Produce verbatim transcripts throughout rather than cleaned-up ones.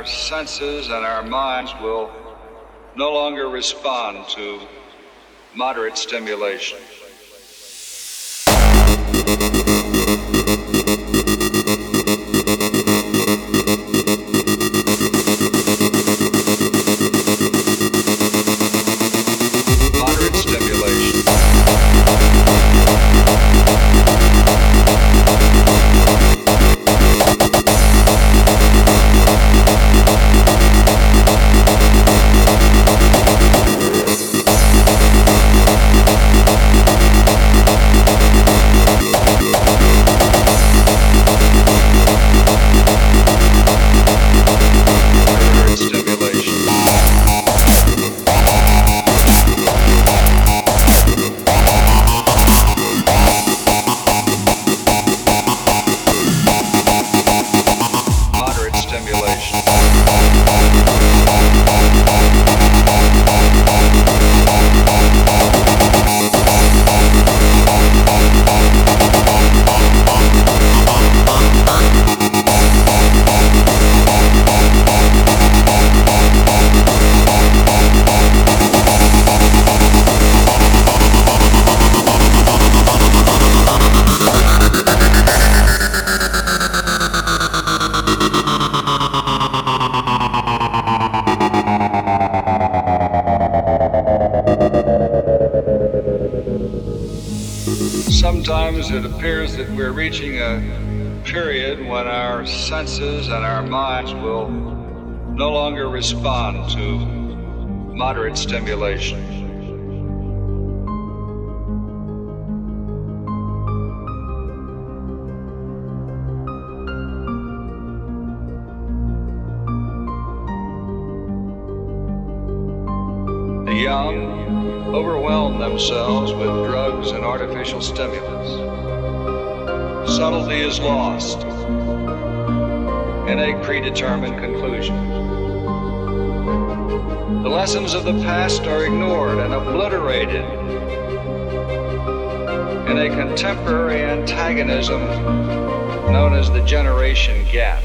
senses and our minds will no longer respond to moderate stimulation. Moderate stimulation. Sometimes it appears that we're reaching a period when our senses and our minds will no longer respond to moderate stimulation. The young overwhelm themselves with drugs and artificial stimulants. Subtlety is lost in a predetermined conclusion. The lessons of the past are ignored and obliterated in a contemporary antagonism known as the generation gap.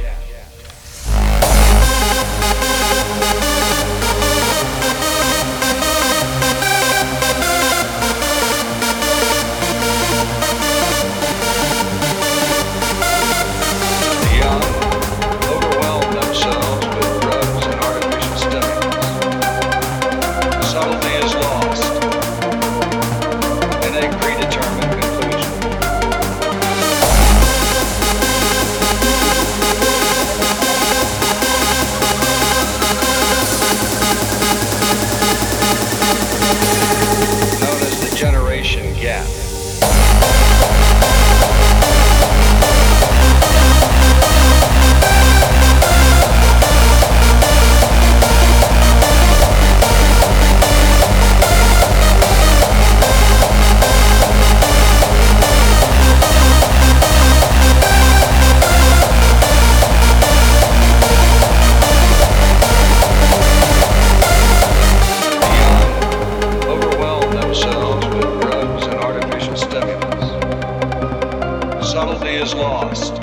Subtlety is lost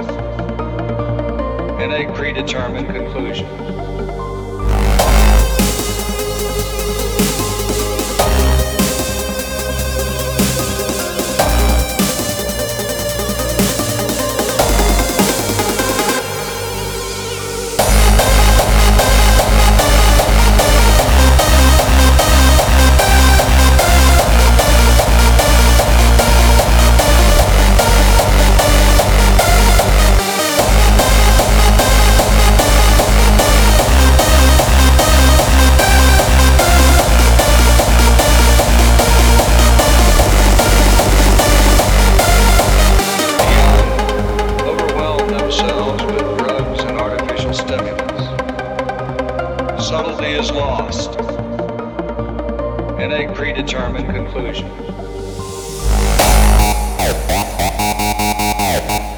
in a predetermined conclusion. Subtlety is lost in a predetermined conclusion.